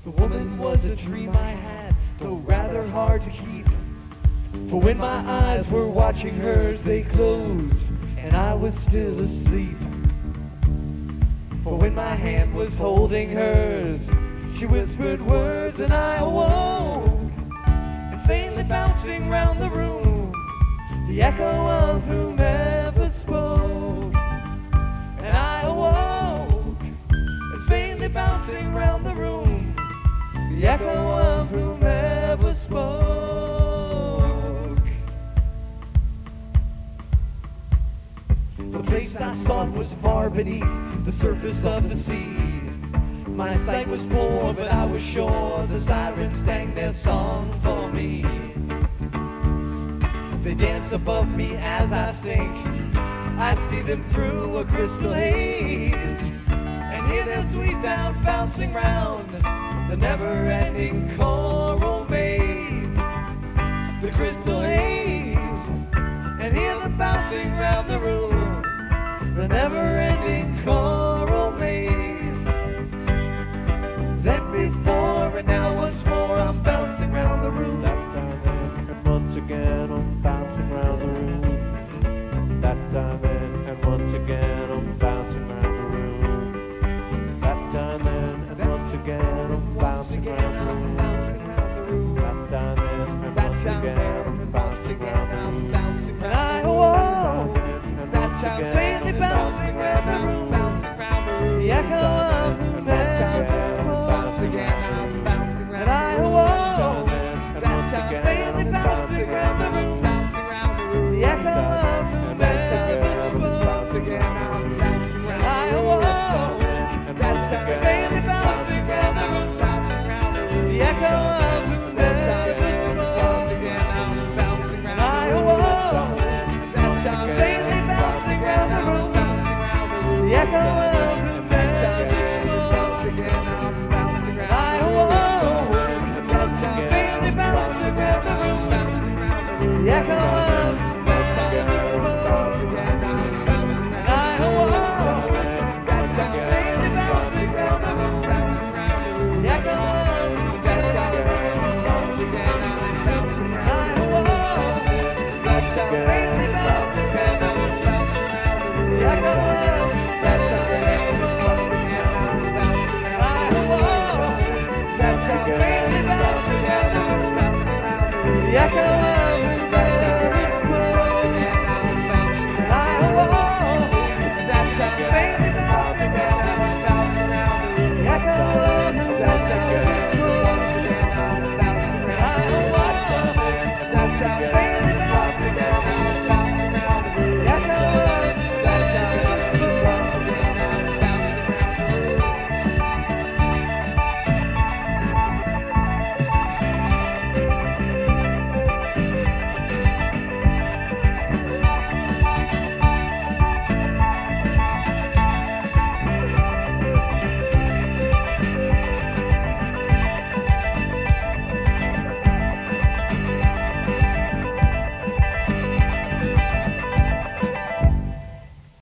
The woman was a dream I had, though rather hard to keep. For when my eyes were watching hers, they closed, and I was still asleep. For when my hand was holding hers, she whispered words and I awoke. And faintly bouncing round the room, the echo of whomever spoke. And I awoke, and faintly bouncing round the room, the echo of whomever spoke. The place I sought was far beneath the surface of the sea. My sight was poor, but I was sure the sirens sang their song for me. They dance above me as I sink. I see them through a crystal haze, and hear their sweet sound bouncing round the never-ending choral maze. The crystal haze, and hear them bouncing round the room, the never-ending choral maze.